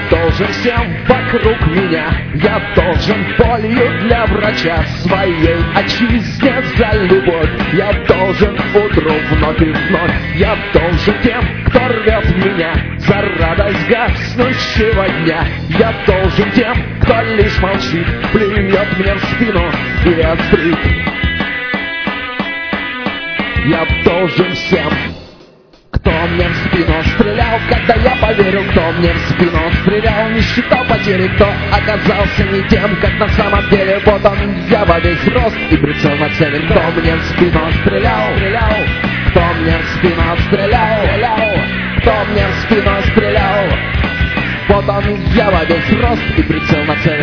должен всем вокруг меня, я должен болью для врача своей отчизне за любовь. Я должен утру вновь и вновь, я должен тем, кто рвет меня за радость гаснущего дня. Я должен тем, кто лишь молчит, плюет мне в спину и острит. Я должен всем, кто мне в спину стрелял, когда я поверил, кто мне в спину стрелял, не считал потери, кто оказался не тем, как на самом деле. Вот он, я во весь рост и прицел нацелен. Кто мне в спину стрелял, кто мне в спину стрелял, кто мне в спину стрелял. Вот он, я во весь рост и прицел нацелен.